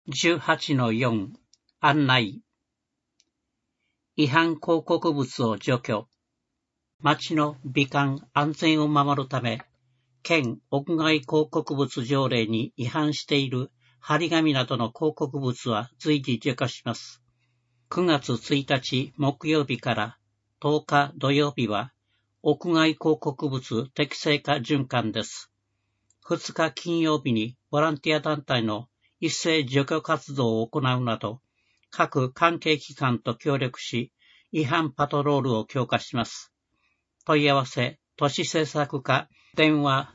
18-4 案内。違反広告物を除去。町の美観安全を守るため、県屋外広告物条例に違反している張り紙などの広告物は随時除去します。9月1日木曜日から10日土曜日は屋外広告物適正化循環です。2日金曜日にボランティア団体の一斉除去活動を行うなど、各関係機関と協力し、違反パトロールを強化します。問い合わせ、都市政策課、電話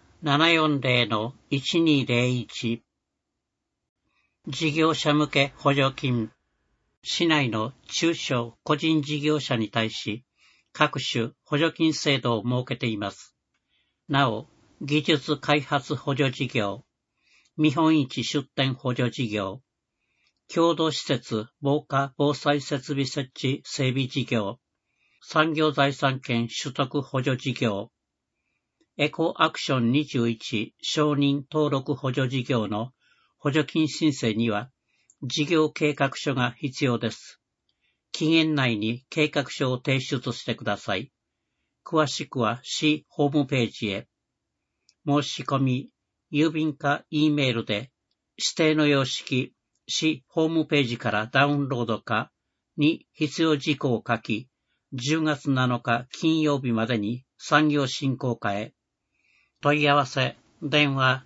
740-1201。事業者向け補助金。市内の中小個人事業者に対し、各種補助金制度を設けています。なお、技術開発補助事業、見本市出展補助事業、共同施設防火防災設備設置整備事業、産業財産権取得補助事業、エコアクション21承認登録補助事業の補助金申請には事業計画書が必要です。期限内に計画書を提出してください。詳しくは市ホームページへ。申し込み、郵便か E メールで指定の様式、市ホームページからダウンロードかに必要事項を書き、10月7日金曜日までに産業振興課へ。問い合わせ、電話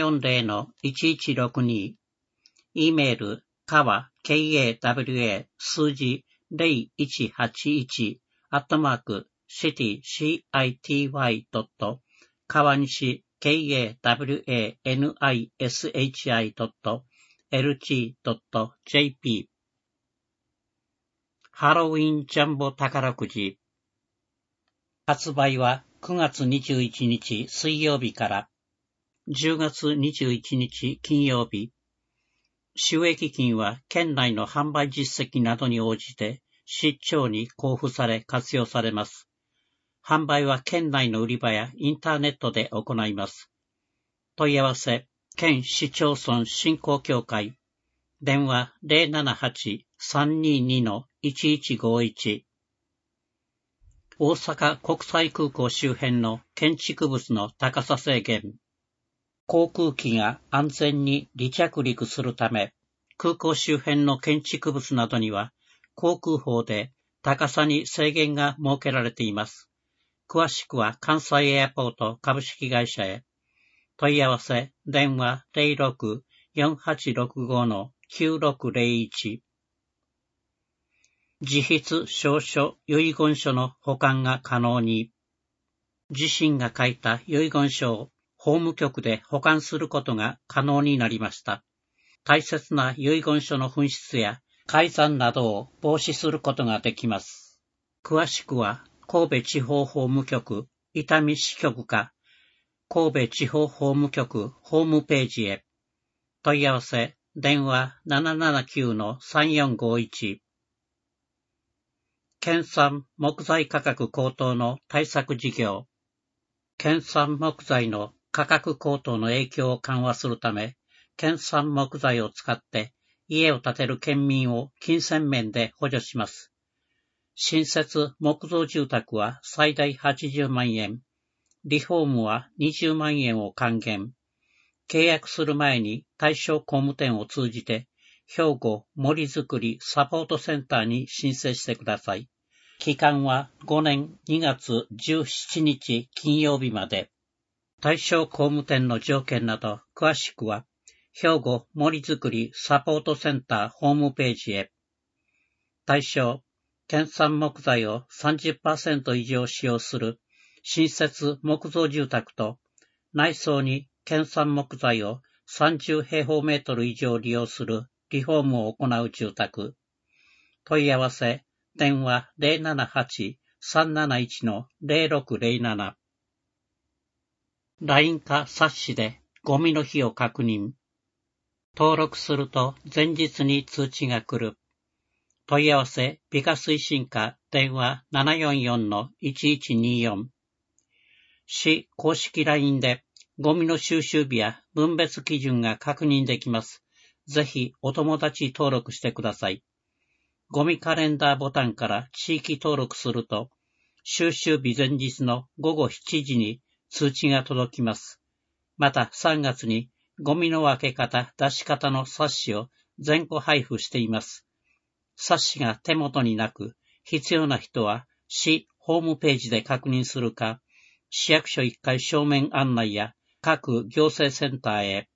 740-1162、E メール、kawa、kawa、数字0181、city.city.kawanishi kawanishi.lg.jp。 ハロウィンジャンボ宝くじ。発売は9月21日水曜日から10月21日金曜日。収益金は県内の販売実績などに応じて市長に交付され活用されます。販売は県内の売り場やインターネットで行います。問い合わせ、県市町村振興協会。電話 078-322-1151。大阪国際空港周辺の建築物の高さ制限。航空機が安全に離着陸するため、空港周辺の建築物などには航空法で高さに制限が設けられています。詳しくは関西エアポート株式会社へ。問い合わせ、電話 06-4865-9601。自筆証書遺言書の保管が可能に。自身が書いた遺言書を法務局で保管することが可能になりました。大切な遺言書の紛失や改ざんなどを防止することができます。詳しくは神戸地方法務局伊丹支局か神戸地方法務局ホームページへ。問い合わせ、電話 779-3451。県産木材価格高騰の対策事業。県産木材の価格高騰の影響を緩和するため、県産木材を使って家を建てる県民を金銭面で補助します。新設木造住宅は最大80万円、リフォームは20万円を還元。契約する前に対象工務店を通じて、兵庫森づくりサポートセンターに申請してください。期間は5年2月17日金曜日まで。対象工務店の条件など詳しくは、兵庫森づくりサポートセンターホームページへ。対象、県産木材を 30% 以上使用する新設木造住宅と内装に県産木材を30平方メートル以上利用するリフォームを行う住宅。問い合わせ、電話 078-371-0607。LINE か冊子でゴミの日を確認。登録すると前日に通知が来る。問い合わせ、美化推進課電話 744-1124。市公式 LINE でゴミの収集日や分別基準が確認できます。 ぜひお友達登録してください。ゴミカレンダーボタンから地域登録すると、収集日前日の午後7時に通知が届きます。また3月にゴミの分け方、出し方の冊子を全個配布しています。冊子が手元になく、必要な人は市ホームページで確認するか、市役所1階正面案内や各行政センターへ